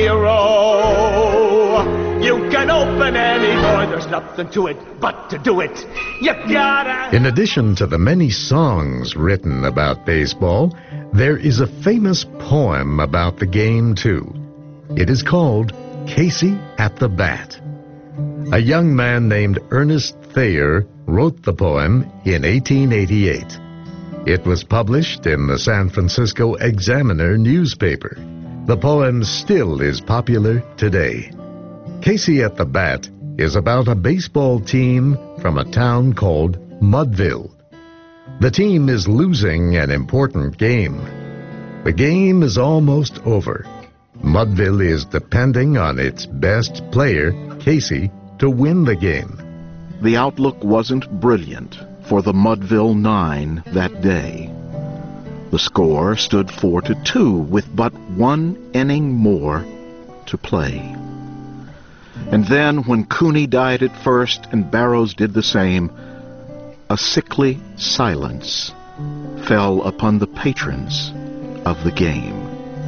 hero. You can open any door. There's nothing to it but to do it. You gotta... In addition to the many songs written about baseball, there is a famous poem about the game, too. It is called Casey at the Bat. A young man named Ernest Thayer wrote the poem in eighteen eighty-eight. It was published in the San Francisco Examiner newspaper. The poem still is popular today. Casey at the Bat is about a baseball team from a town called Mudville. The team is losing an important game. The game is almost over. Mudville is depending on its best player, Casey, to win the game. The outlook wasn't brilliant for the Mudville Nine that day. The score stood four to two with but one inning more to play. And then, when Cooney died at first and Barrows did the same, a sickly silence fell upon the patrons of the game.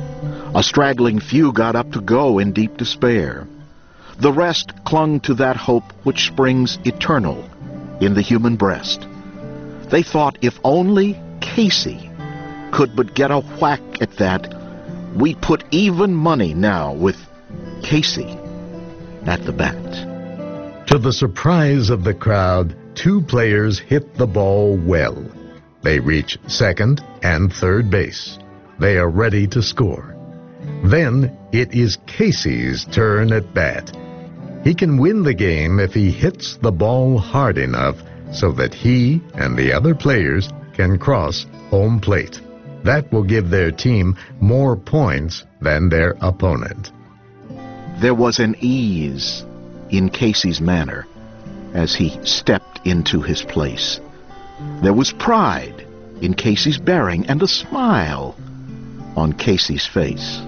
A straggling few got up to go in deep despair. The rest clung to that hope which springs eternal in the human breast. They thought if only Casey could but get a whack at that, we'd put even money now with Casey at the bat. To the surprise of the crowd, two players hit the ball well. They reach second and third base. They are ready to score. Then it is Casey's turn at bat. He can win the game if he hits the ball hard enough so that he and the other players can cross home plate. That will give their team more points than their opponent. There was an ease in Casey's manner as he stepped into his place. There was pride in Casey's bearing and a smile on Casey's face.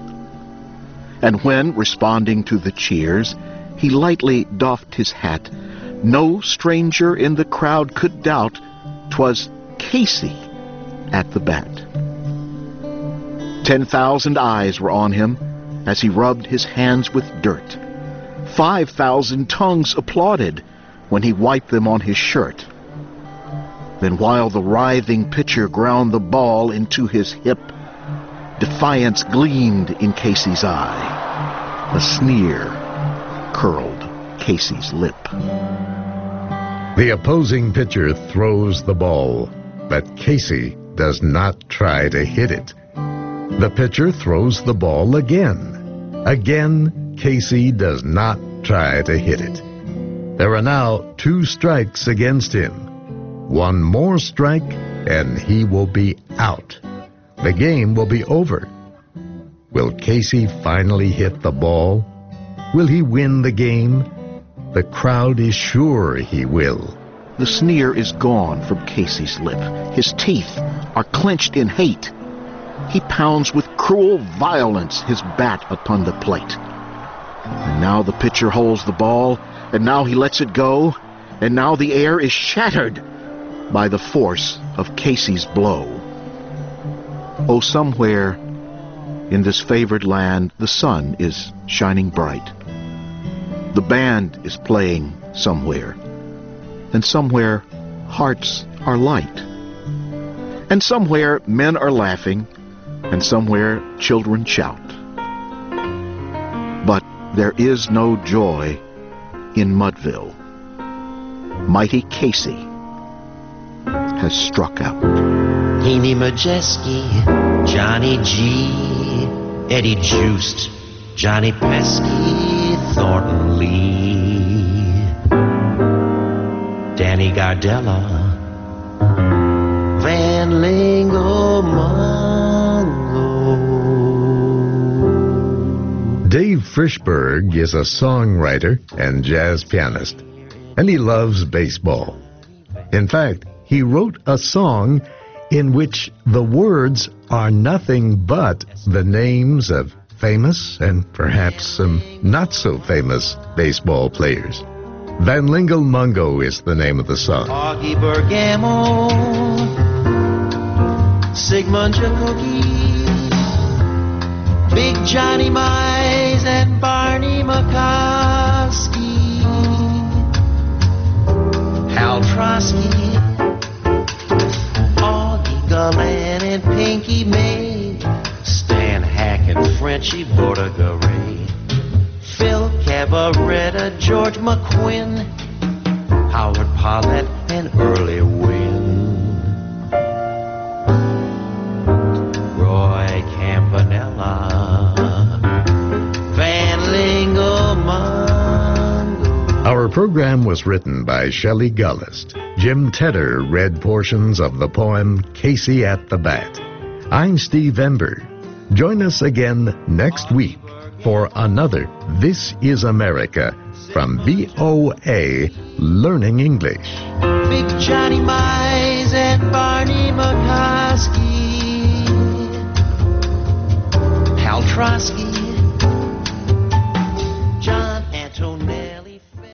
And when, responding to the cheers, he lightly doffed his hat, no stranger in the crowd could doubt 'twas Casey at the bat. Ten thousand eyes were on him as he rubbed his hands with dirt. Five thousand tongues applauded when he wiped them on his shirt. Then while the writhing pitcher ground the ball into his hip, defiance gleamed in Casey's eye. A sneer curled Casey's lip. The opposing pitcher throws the ball, but Casey does not try to hit it. The pitcher throws the ball again. Again, Casey does not try to hit it. There are now two strikes against him. One more strike, and he will be out. The game will be over. Will Casey finally hit the ball? Will he win the game? The crowd is sure he will. The sneer is gone from Casey's lip. His teeth are clenched in hate. He pounds with cruel violence his bat upon the plate. And now the pitcher holds the ball, and now he lets it go, and now the air is shattered by the force of Casey's blow. Oh, somewhere in this favored land, the sun is shining bright. The band is playing somewhere, and somewhere hearts are light. And somewhere men are laughing, and somewhere children shout. But there is no joy in Mudville. Mighty Casey has struck out. Amy Majeski, Johnny G, Eddie Juiced, Johnny Pesky, Thornton Lee, Danny Gardella, Van Lingo Mungo. Dave Frischberg is a songwriter and jazz pianist, and he loves baseball. In fact, he wrote a song in which the words are nothing but the names of famous and perhaps some not-so-famous baseball players. Van Lingle Mungo is the name of the song. Augie Bergamo, Sigmund Jacobi, Big Johnny Mize and Barney McCoskey, Hal Trotsky, Augie Gallant and Pinky May, Stan Hackett, Frenchie Bordegaray, Phil Cabaretta, George McQuinn, Howard Pollett and Early Wynn, Roy Campanella, Van Lingelmango. Our program was written by Shelley Gullist. Jim Tedder read portions of the poem Casey at the Bat. I'm Steve Ember. Join us again next week for another This is America from V O A Learning English. Big Johnny Mize and Barney McCoskey, Hal Trotsky,